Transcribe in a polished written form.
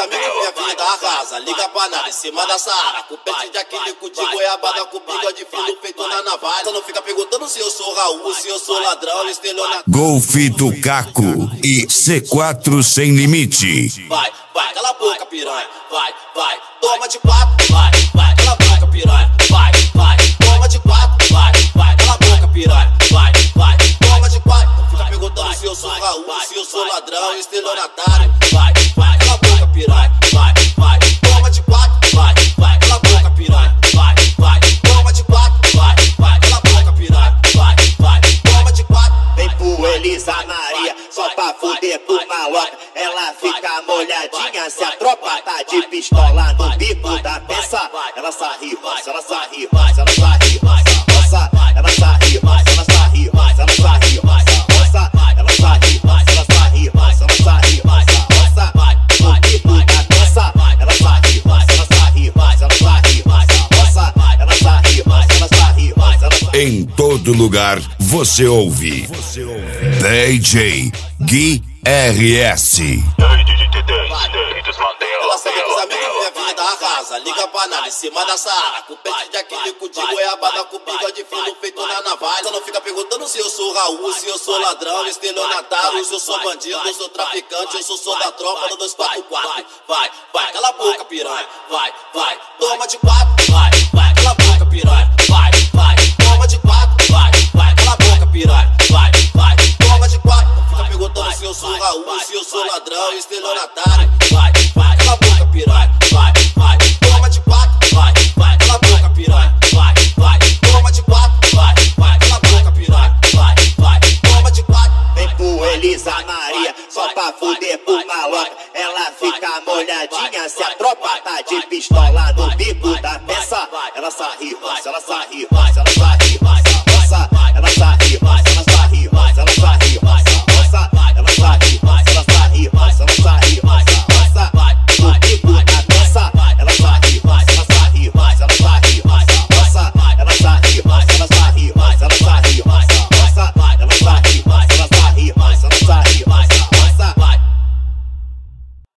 amigos, minha vida arrasa. Liga pra nada em cima da Saara. Com pente de acrílico de goiabada, com bigode fino feito na navalha. Você não fica perguntando se eu sou Raul, se eu sou ladrão, estelionatário. Golfe do Caco e C4 Sem Limite. Vai, cala a boca, piranha. Vai, toma de quatro. Vai, cala a boca, piranha. Vai, toma de quatro. Vai, cala a boca, piranha. Vai, toma de quatro. Não fica perguntando se eu sou Raul, se eu sou ladrão, estelionatário. Vai, cala a boca, piranha. Vai, toma de quatro. Vai, cala a boca, piranha. Vai, toma de quatro. Vai, cala a boca, piranha. Vai, toma de quatro. Vem pro Elisa Maria, só pra fuder pro maloca. Ela fica molhadinha, se a tropa tá de pistola no bico da peça. Ela sarri, ela sarri, ela sarri, roça. Ela sarri, ela sarri, ela sarri, roça. Ela sarri, ela sarri, ela sarri, roça. No bico da peça. Ela sarri, ela sarri, ela sarri, roça. Ela sarri, ela sarri, ela sarri. Em todo lugar você ouve DJ Gui RS. Ela sabe que os amigos, minha vida arrasa. Liga pra nada em cima da Saara. Com pente de acrílico de goiabada, com bigode fino feito na navalha. Você não fica perguntando se eu sou Raul, se eu sou ladrão, estelionatário, se eu sou bandido, eu sou traficante, eu sou da tropa do 244. Vai, cala a boca, piranha. Vai, toma de quatro. Vai, cala a boca, piranha. Vai, toma de quatro. Vai, cala a boca, piranha. Vai, toma de quatro. Não fica perguntando se eu sou Raul, se eu sou ladrão, estelionatário. Vai, cala a boca, piranha. Vai, toma de quatro. Vai, cala a boca, piranha. Vai, toma de quatro. Vai, cala a boca, piranha. Vai, toma de quatro. Vem pro Elisa Maria, só pra fuder pro maloca. Ela fica molhadinha, se a tropa tá de pistola no bico da peça. Ela sarri, ela sarri, ela